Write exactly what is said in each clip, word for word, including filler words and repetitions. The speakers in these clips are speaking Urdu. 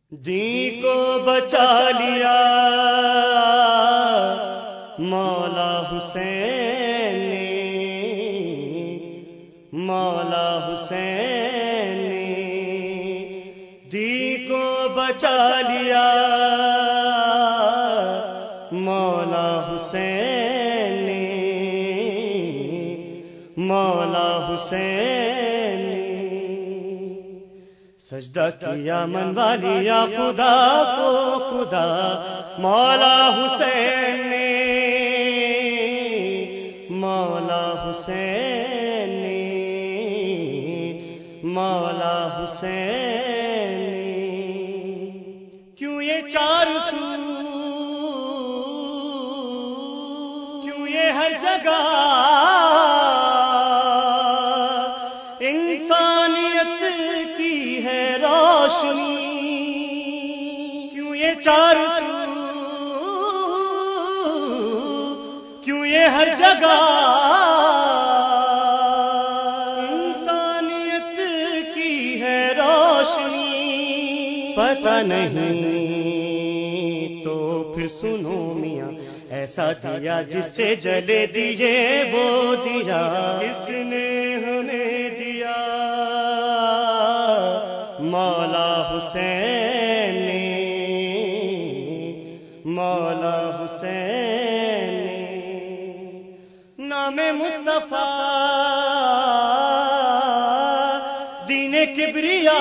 دین کو بچا لیا مولا حسین نے، مولا حسین نے دین کو بچا لیا مولا حسین نے، مولا حسین نے سجدہ کیا منوا لیا خدا کو خدا مولا حسین نے، مولا حسین نے، مولا حسین نے کیوں یہ چار سو، کیوں یہ ہر جگہ انسانیت کی ہے روشنی، کیوں یہ چار سو، کیوں یہ ہر جگہ انسانیت کی ہے روشنی، پتہ نہیں تو پھر سنو میاں ایسا دیا جس سے جلے دیے وہ دیا کس نے ہمیں دیا مولا حسین نے، مولا حسین نے نام مصطفیٰ دین کبریا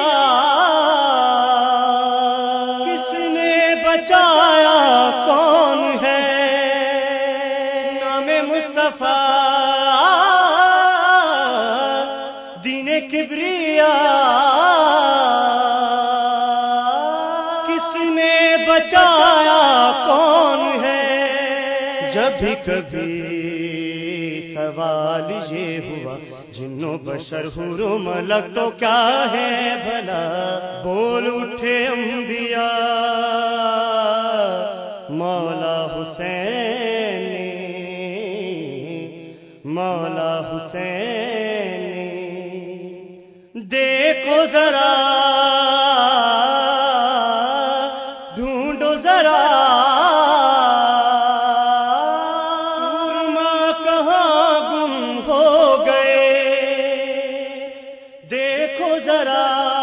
کس نے بچایا کون ہے، نام مصطفیٰ دین کبریا کس نے بچایا کون ہے، جب بھی کبھی سوال یہ ہوا جنوں بشر حور و ملک تو کیا ہے بھلا، بول اٹھے انبیاء مولا حسین نے، مولا حسین نے دیکھو ذرا ڈھونڈو ذرا سورما کہاں گم ہو گئے، دیکھو ذرا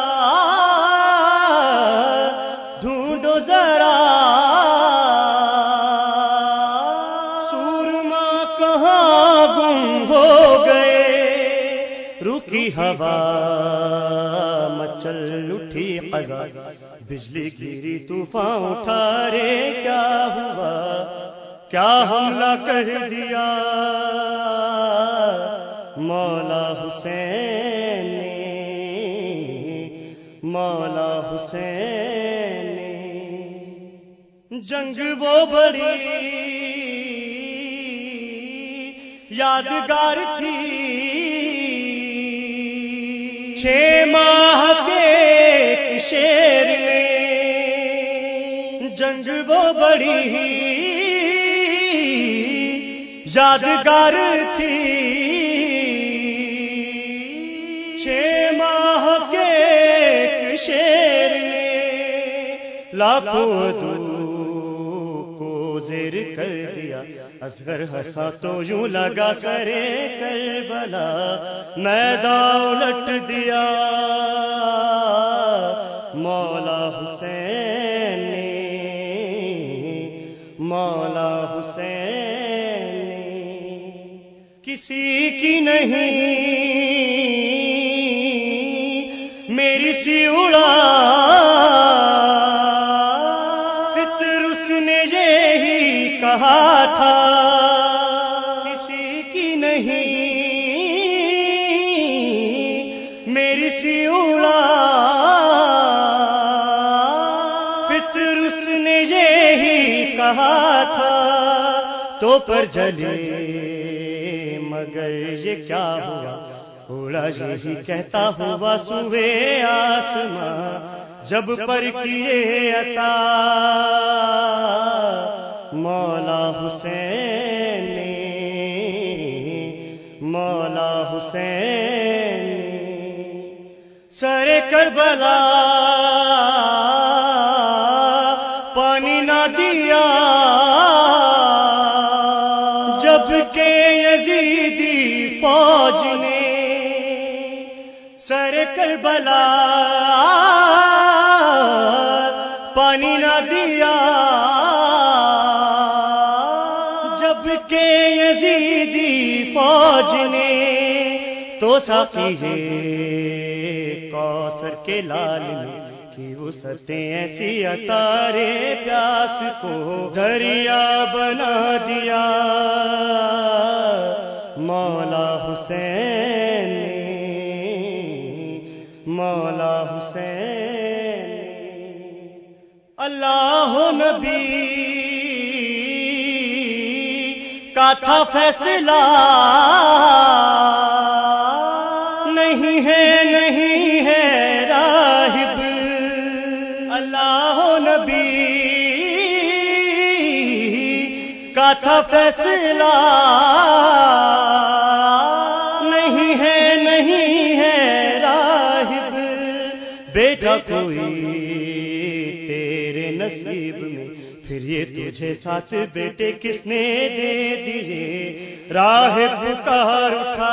ڈھونڈو ذرا سورما کہاں گم ہو گئے، رکی ہوا مچل اٹھی قضا بجلی گری طوفان اٹھا رے کیا ہوا، کیا حملہ کر دیا مولا حسین نے، مولا حسین نے جنگ وہ بڑی یادگار تھی، چھ ماہ کے ایک شیر میں جنگ وہ بڑی یادگار تھی، چھ ماہ کے ایک شیر میں لاکھوں عدو کو زیر کر دیا، اصغر ہنسا تو یوں لگا سرے کربلا، میدان الٹ دیا مولا حسین نے، مولا حسین نے کسی کی نہیں میری سی اڑا فطر اس نے یہی کہا تھا، کسی کی نہیں میری سی اڑا فطر اس نے یہی کہا تھا، تو پر جلے مگر یہ کیا ہوا، اڑا یہی کہتا ہوا سوئے آسماں، جب پر کیے عطا مولا حسین نے، مولا حسین نے سر کربلا کربلا پانی نہ دیا، جب کہ یزیدی فوج نے تو ساقی ہے کوثر کے لال نے کی وسعتیں ایسی اتارے پیاس کو دریا بنا دیا مولا حسین نے، مولا حسین نے۔ اللہ نبی کا تھا فیصلہ، نہیں ہے نہیں ہے راہب، اللہ نبی کا تھا فیصلہ، نہیں ہے نہیں ہے راہب، بیٹا کوئی تیرے نصیب میں، پھر یہ تجھے ساتھ بیٹے کس نے دے دیے، راہب پکار اٹھا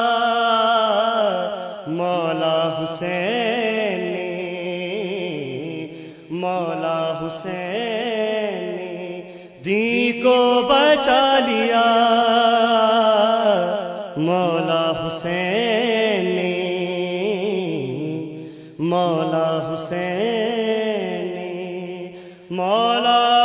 مولا حسین نے، مولا حسین نے دین کو بچا لیا، مولا حسین نے، مولا حسین نے، مولا